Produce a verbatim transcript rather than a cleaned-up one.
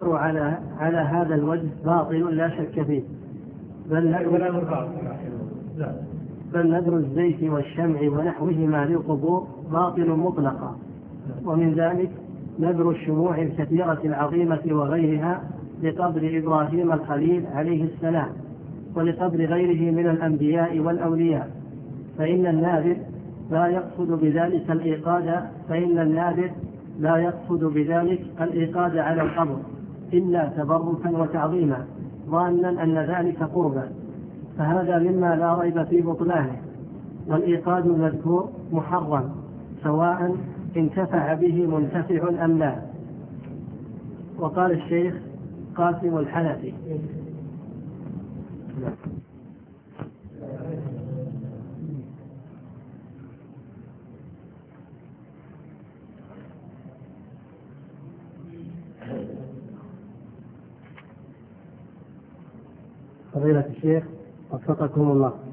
والنذر على على هذا الوجه باطل لا شك فيه، بل بل نذر الزيت والشمع ونحوهما للقبور باطل مطلقا. ومن ذلك نذر الشموع الكثيرة العظيمة وغيرها لقبر إبراهيم الخليل عليه السلام ولقبر غيره من الأنبياء والأولياء، فإن الناذر لا يقصد بذلك الإيقاد فإن الناذر لا يقصد بذلك الإيقاد على القبر إلا تبركا وتعظيما ظانا أن ذلك قربا، فهذا مما لا ريب في بطلانه. والإيقاد المذكور محرم سواء انتفع به منتفع أم لا. وقال الشيخ قاسم الحنفي: فضيلة الشيخ وفقكم الله،